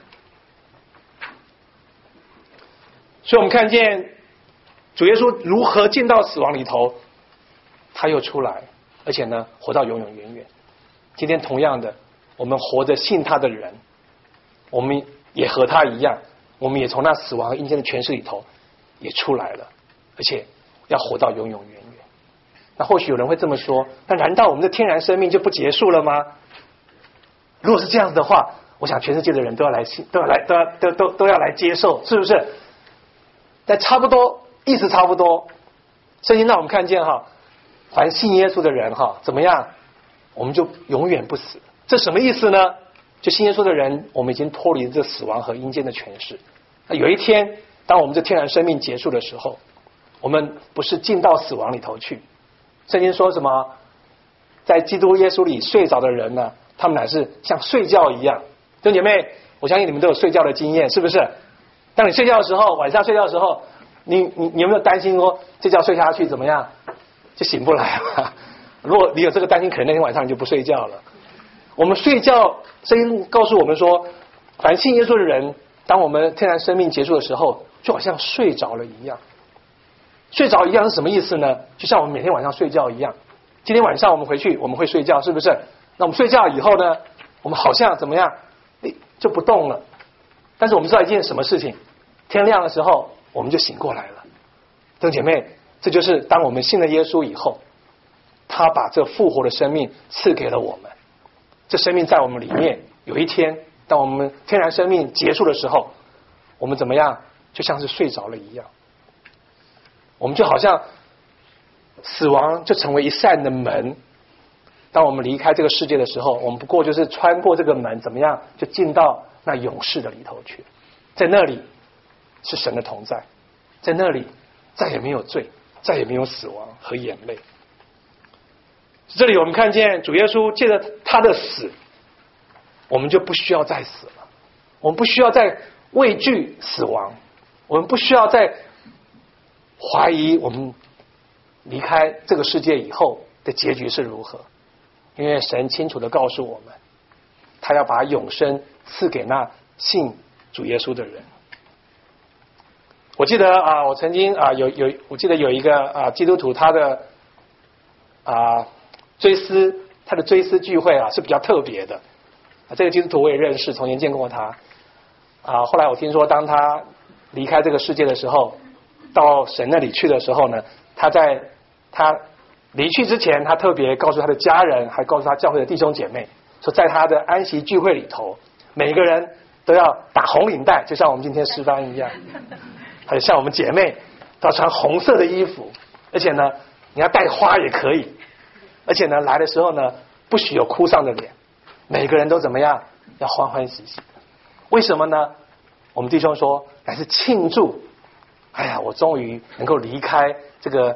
所以我们看见主耶稣如何进到死亡里头，他又出来，而且呢活到永永远远。今天同样的，我们活着信他的人，我们也和他一样，我们也从那死亡阴间的权势里头也出来了，而且要活到永永远远。那或许有人会这么说，那难道我们的天然生命就不结束了吗？如果是这样子的话，我想全世界的人都要来信，都要来接受，是不是？但差不多，意思差不多。圣经让我们看见哈，凡信耶稣的人哈，怎么样？我们就永远不死。这什么意思呢？就信耶稣的人，我们已经脱离这死亡和阴间的权势。那有一天，当我们这天然生命结束的时候，我们不是进到死亡里头去。圣经说什么？在基督耶稣里睡着的人呢，他们乃是像睡觉一样。弟兄姐妹，我相信你们都有睡觉的经验，是不是？当你睡觉的时候，晚上睡觉的时候，你有没有担心说这觉睡下去怎么样就醒不来了？如果你有这个担心，可能那天晚上你就不睡觉了。我们睡觉，圣经告诉我们说，凡信耶稣的人，当我们天然生命结束的时候，就好像睡着了一样。睡着一样是什么意思呢？就像我们每天晚上睡觉一样。今天晚上我们回去，我们会睡觉，是不是？那我们睡觉以后呢，我们好像怎么样就不动了。但是我们知道一件什么事情，天亮的时候我们就醒过来了。弟兄姐妹，这就是当我们信了耶稣以后，他把这复活的生命赐给了我们。这生命在我们里面，有一天当我们天然生命结束的时候，我们怎么样？就像是睡着了一样。我们就好像死亡就成为一扇的门，当我们离开这个世界的时候，我们不过就是穿过这个门，怎么样就进到那永世的里头去。在那里是神的同在，在那里再也没有罪，再也没有死亡和眼泪。这里我们看见主耶稣借着他的死，我们就不需要再死了，我们不需要再畏惧死亡，我们不需要再怀疑我们离开这个世界以后的结局是如何，因为神清楚地告诉我们，他要把永生赐给那信主耶稣的人。我记得我曾经我记得有一个基督徒，他的追思聚会是比较特别的。这个基督徒我也认识，从前见过他。后来我听说，当他离开这个世界的时候，到神那里去的时候呢，他离去之前，他特别告诉他的家人，还告诉他教会的弟兄姐妹，说在他的安息聚会里头，每一个人都要打红领带，就像我们今天诗班一样，还有像我们姐妹都要穿红色的衣服，而且呢，你要带花也可以，而且呢，来的时候呢，不许有哭丧的脸，每个人都怎么样，要欢欢喜喜的。为什么呢？我们弟兄说，乃是庆祝。哎呀，我终于能够离开这个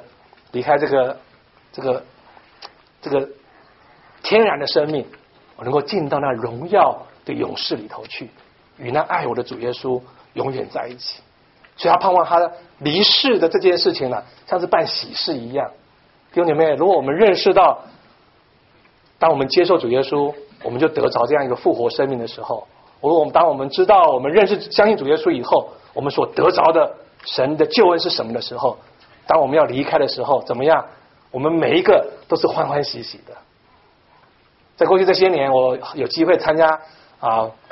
天然的生命，我能够进到那荣耀的永世里头去，与那爱我的主耶稣永远在一起。所以他盼望他离世的这件事情呢，像是办喜事一样。弟兄姐妹，如果我们认识到，当我们接受主耶稣，我们就得着这样一个复活生命的时候，当我们知道我们相信主耶稣以后，我们所得着的神的救恩是什么的时候，当我们要离开的时候，怎么样？我们每一个都是欢欢喜喜的。在过去这些年，我有机会参加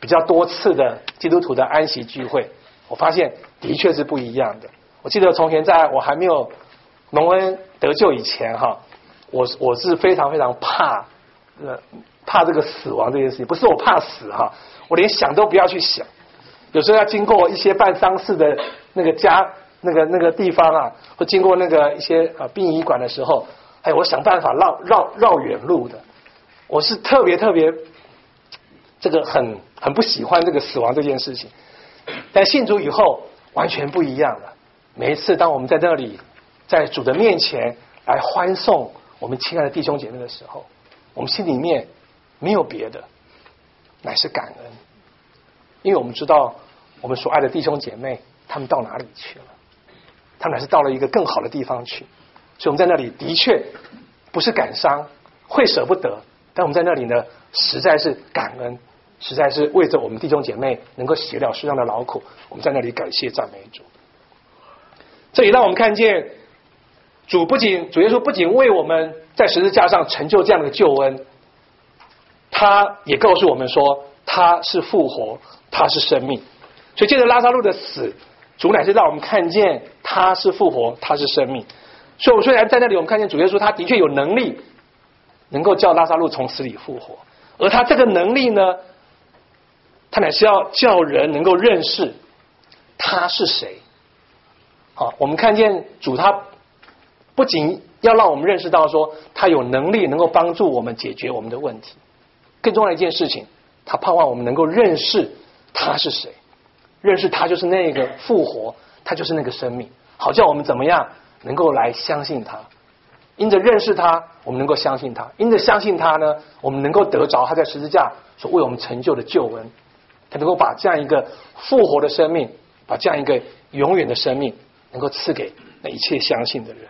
比较多次的基督徒的安息聚会，我发现的确是不一样的。我记得从前在我还没有蒙恩得救以前哈，我是非常非常怕这个死亡这件事情。不是我怕死哈，我连想都不要去想。有时候要经过一些办丧事的那个家那个地方啊，或经过那个一些殡仪馆的时候，我想办法绕远路的。我是特别这个很不喜欢这个死亡这件事情。但信主以后完全不一样了。每一次当我们在那里在主的面前来欢送我们亲爱的弟兄姐妹的时候，我们心里面没有别的，乃是感恩。因为我们知道我们所爱的弟兄姐妹他们到哪里去了，他们还是到了一个更好的地方去。所以我们在那里的确不是感伤，会舍不得，但我们在那里呢，实在是感恩，实在是为着我们弟兄姐妹能够洗了世上的劳苦，我们在那里感谢赞美主。这里让我们看见主耶稣不仅为我们在十字架上成就这样的救恩，他也告诉我们说他是复活，他是生命。所以借着拉撒路的死，主乃是让我们看见他是复活，他是生命。所以我们虽然在那里我们看见主耶稣他的确有能力能够叫拉撒路从死里复活，而他这个能力呢，他乃是要叫人能够认识他是谁。好，我们看见主他不仅要让我们认识到说他有能力能够帮助我们解决我们的问题，更重要的一件事情，他盼望我们能够认识他是谁，认识他就是那个复活，他就是那个生命，好叫我们怎么样能够来相信他。因着认识他，我们能够相信他；因着相信他呢，我们能够得着他在十字架所为我们成就的救恩。他能够把这样一个复活的生命，把这样一个永远的生命，能够赐给那一切相信的人。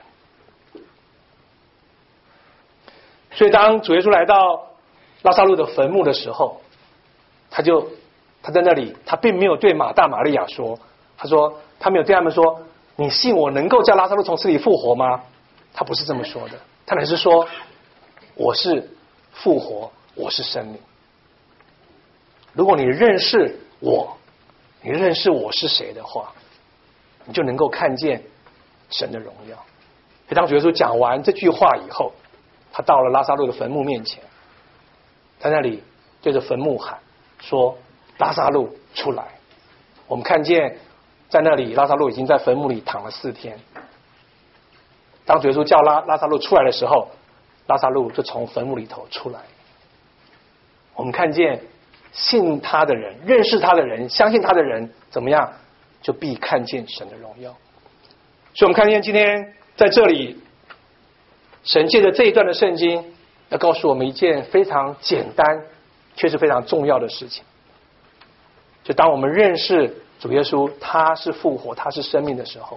所以当主耶稣来到拉撒路的坟墓的时候，他在那里，他并没有对马大马利亚说，他没有对他们说，你信我能够叫拉撒路从死里复活吗？他不是这么说的，他乃是说，我是复活，我是生命。如果你认识我，你认识我是谁的话，你就能够看见神的荣耀。所以当主耶稣讲完这句话以后，他到了拉撒路的坟墓面前，在那里对着坟墓喊说，拉撒路出来。我们看见在那里拉撒路已经在坟墓里躺了4天。当主耶稣叫拉撒路出来的时候，拉撒路就从坟墓里头出来。我们看见信他的人，认识他的人，相信他的人怎么样，就必看见神的荣耀。所以我们看见今天在这里，神借着这一段的圣经要告诉我们一件非常简单却是非常重要的事情。就当我们认识主耶稣他是复活，他是生命的时候，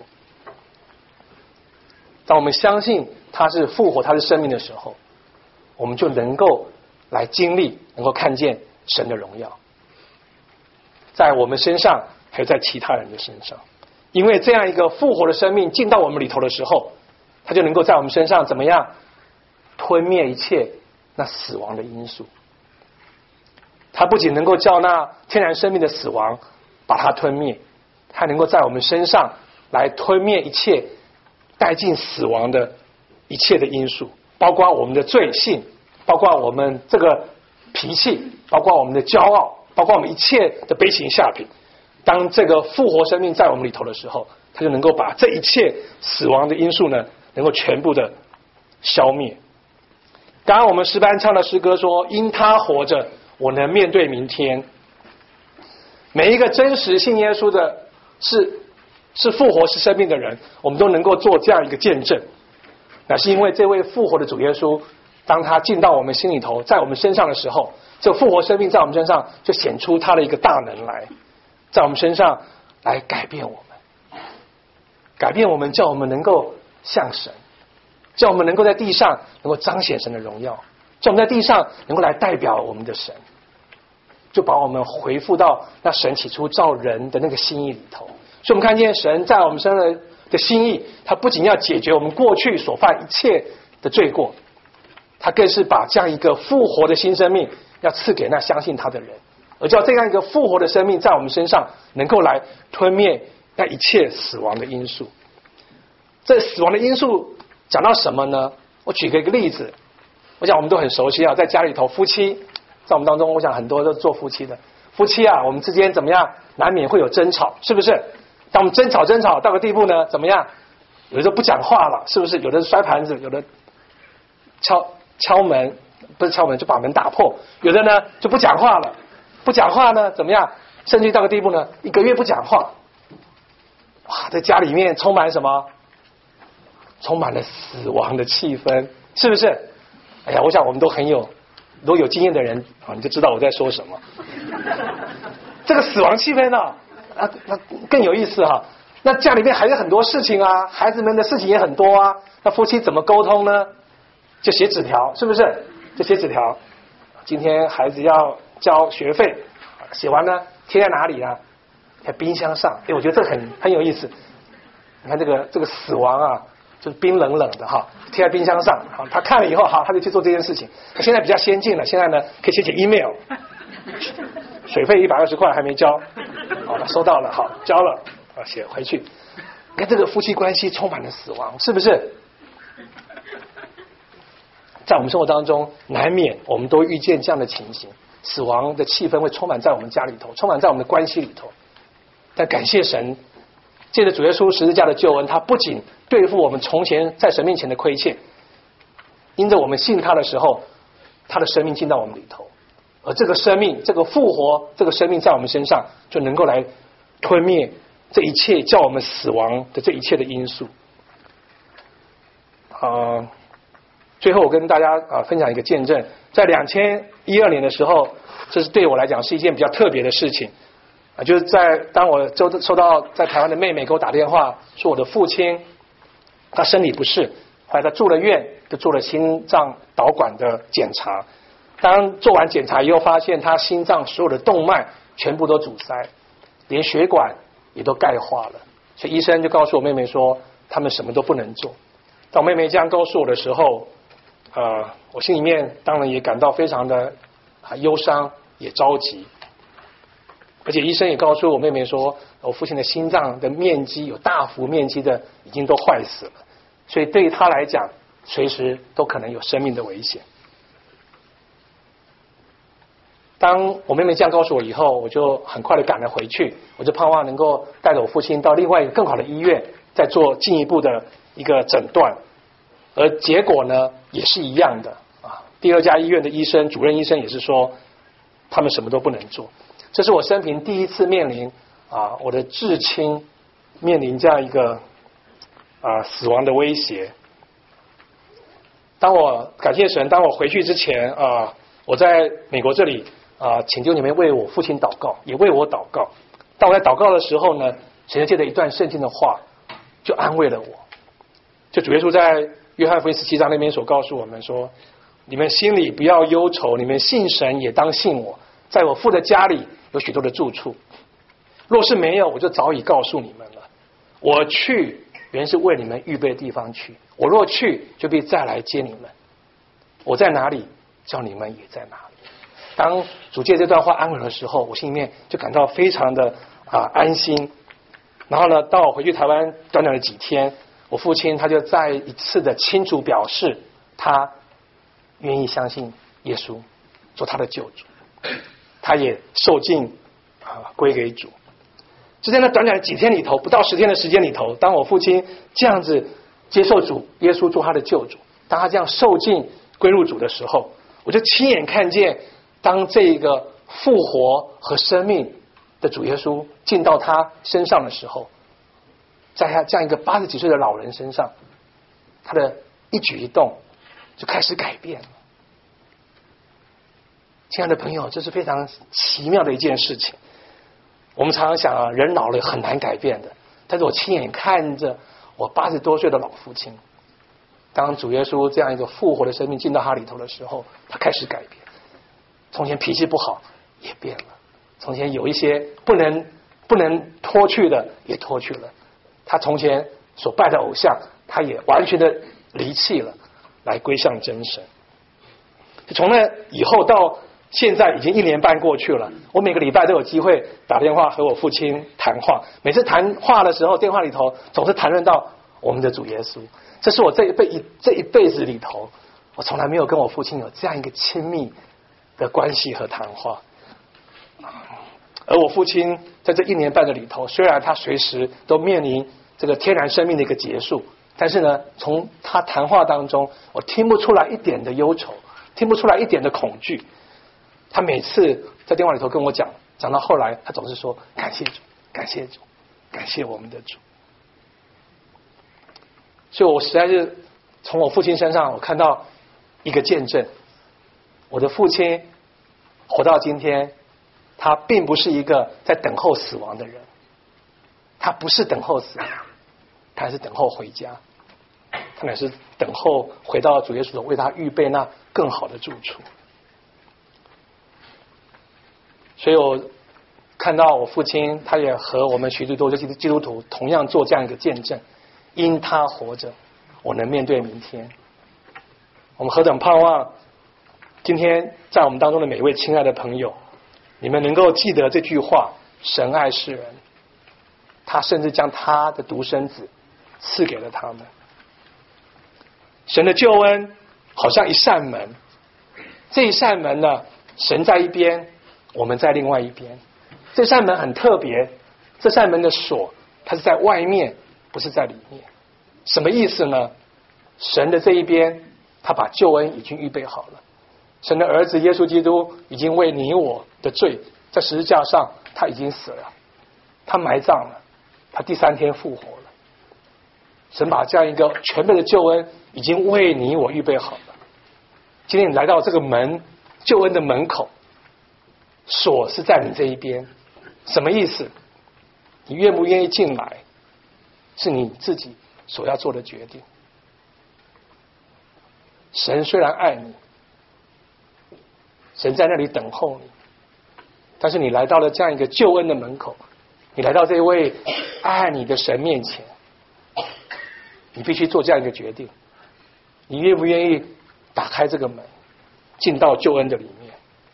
当我们相信他是复活，他是生命的时候，我们就能够来经历，能够看见神的荣耀，在我们身上还有在其他人的身上。因为这样一个复活的生命进到我们里头的时候，他就能够在我们身上怎么样吞灭一切那死亡的因素。他不仅能够叫那天然生命的死亡把它吞灭，他能够在我们身上来吞灭一切带进死亡的一切的因素，包括我们的罪性，包括我们这个脾气，包括我们的骄傲，包括我们一切的悲情下品。当这个复活生命在我们里头的时候，他就能够把这一切死亡的因素呢，能够全部的消灭。刚刚我们诗班唱的诗歌说，因他活着，我能面对明天。每一个真实信耶稣的是复活是生命的人，我们都能够做这样一个见证。那是因为这位复活的主耶稣，当他进到我们心里头，在我们身上的时候，这复活生命在我们身上就显出他的一个大能来，在我们身上来改变我们，改变我们，叫我们能够像神，叫我们能够在地上能够彰显神的荣耀，叫我们在地上能够来代表我们的神，就把我们回复到那神起初造人的那个心意里头。所以我们看见神在我们身上的心意，他不仅要解决我们过去所犯一切的罪过，他更是把这样一个复活的新生命要赐给那相信他的人， 而叫这样一个复活的生命在我们身上能够来吞灭那一切死亡的因素。这死亡的因素讲到什么呢？我举个一个例子，我想我们都很熟悉啊，在家里头夫妻，在我们当中我想很多都是做夫妻的，夫妻啊我们之间怎么样难免会有争吵，是不是？当我们争吵到个地步呢，怎么样？有的时候不讲话了，是不是？有的摔盘子，有的敲门，不是敲门就把门打破，有的呢就不讲话了，不讲话呢怎么样？甚至到个地步呢，1个月不讲话，哇，在家里面充满什么？充满了死亡的气氛，是不是？哎呀，我想我们都如果有经验的人啊，你就知道我在说什么。这个死亡气氛呢，那更有意思哈。那家里面还有很多事情啊，孩子们的事情也很多啊。那夫妻怎么沟通呢？就写纸条，是不是？就写纸条。今天孩子要交学费，写完呢贴在哪里啊？在冰箱上。我觉得这很有意思。你看这个死亡啊，就是冰冷冷的哈，贴在冰箱上。好，他看了以后，好，他就去做这件事情。现在比较先进了，现在呢可以写 email， 水费120块还没交，好了，收到了，好，交了，啊，写回去。你看这个夫妻关系充满了死亡，是不是？在我们生活当中，难免我们都遇见这样的情形，死亡的气氛会充满在我们家里头，充满在我们的关系里头。但感谢神，借着主耶稣十字架的救恩，他不仅对付我们从前在神面前的亏欠，因着我们信他的时候，他的生命进到我们里头，而这个生命，这个复活，这个生命在我们身上就能够来吞灭这一切叫我们死亡的这一切的因素。最后我跟大家分享一个见证，在2012年的时候，这是对我来讲是一件比较特别的事情就是当我收到在台湾的妹妹给我打电话，说我的父亲他身体不适，后来他住了院，就做了心脏导管的检查。当做完检查以后，发现他心脏所有的动脉全部都阻塞，连血管也都钙化了。所以医生就告诉我妹妹说，他们什么都不能做。当我妹妹这样告诉我的时候，我心里面当然也感到非常的忧伤，也着急。而且医生也告诉我妹妹说，我父亲的心脏的面积有大幅面积的已经都坏死了，所以对于他来讲，随时都可能有生命的危险。当我妹妹这样告诉我以后，我就很快的赶了回去，我就盼望能够带着我父亲到另外一个更好的医院，再做进一步的一个诊断。而结果呢，也是一样的第二家医院的医生，主任医生也是说，他们什么都不能做。这是我生平第一次面临我的至亲面临这样一个死亡的威胁。感谢神，当我回去之前我在美国这里请求你们为我父亲祷告，也为我祷告。当我在祷告的时候呢，神就借着一段圣经的话就安慰了我。就主耶稣在约翰福音17章那边所告诉我们说，你们心里不要忧愁，你们信神也当信我，在我父的家里有许多的住处，若是没有，我就早已告诉你们了。我去原是为你们预备地方去，我若去就必再来接你们。我在哪里，叫你们也在哪里。当主借这段话安慰的时候，我心里面就感到非常的安心。然后呢，当我回去台湾短短的几天，我父亲他就再一次的清楚表示，他愿意相信耶稣做他的救主，他也受尽归给主。就在那短短的几天里头，不到10天的时间里头，当我父亲这样子接受主耶稣做他的救主，当他这样受尽归入主的时候，我就亲眼看见，当这个复活和生命的主耶稣进到他身上的时候，在他这样一个80几岁的老人身上，他的一举一动就开始改变了。亲爱的朋友，这是非常奇妙的一件事情。我们常常想人老了很难改变的，但是我亲眼看着我80多岁的老父亲，当主耶稣这样一个复活的生命进到他里头的时候，他开始改变。从前脾气不好也变了，从前有一些不能脱去的也脱去了，他从前所拜的偶像他也完全的离弃了，来归向真神。从那以后到现在已经1年半过去了，我每个礼拜都有机会打电话和我父亲谈话。每次谈话的时候，电话里头总是谈论到我们的主耶稣。这是我这一辈子里头，我从来没有跟我父亲有这样一个亲密的关系和谈话。而我父亲在这1年半的里头，虽然他随时都面临这个天然生命的一个结束，但是呢，从他谈话当中，我听不出来一点的忧愁，听不出来一点的恐惧。他每次在电话里头跟我讲到后来，他总是说感谢主，感谢主，感谢我们的主。所以我实在是从我父亲身上，我看到一个见证。我的父亲活到今天，他并不是一个在等候死亡的人，他不是等候死亡，他是等候回家，他乃是等候回到主耶稣所为他预备那更好的住处。所以我看到我父亲，他也和我们许多的基督徒同样做这样一个见证，因他活着，我能面对明天。我们何等盼望今天在我们当中的每一位亲爱的朋友，你们能够记得这句话：神爱世人，他甚至将他的独生子赐给了他们。神的救恩好像一扇门，这一扇门呢，神在一边，我们在另外一边。这扇门很特别，这扇门的锁它是在外面，不是在里面。什么意思呢？神的这一边，他把救恩已经预备好了。神的儿子耶稣基督已经为你我的罪在十字架上，他已经死了，他埋葬了，他第3天复活了。神把这样一个全备的救恩已经为你我预备好了。今天你来到这个门，救恩的门口，锁是在你这一边。什么意思？你愿不愿意进来，是你自己所要做的决定。神虽然爱你，神在那里等候你，但是你来到了这样一个救恩的门口，你来到这位爱你的神面前，你必须做这样一个决定：你愿不愿意打开这个门，进到救恩的里面？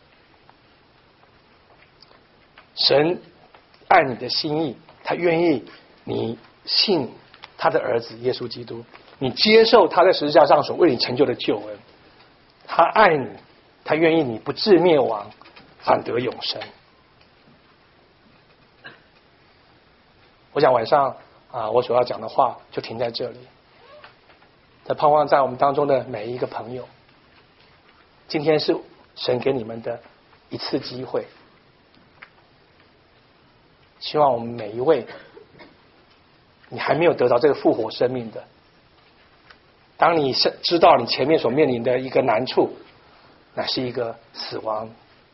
神爱你的心意，他愿意你信他的儿子耶稣基督，你接受他在十字架上所为你成就的救恩。他爱你，他愿意你不至灭亡，反得永生。我想晚上我所要讲的话就停在这里。在盼望在我们当中的每一个朋友，今天是神给你们的一次机会。希望我们每一位，你还没有得到这个复活生命的，当你知道你前面所面临的一个难处乃是一个死亡，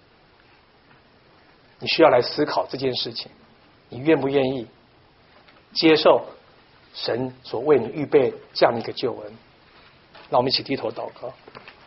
你需要来思考这件事情，你愿不愿意接受神所为你预备这样的一个救恩？让我们一起低头祷告。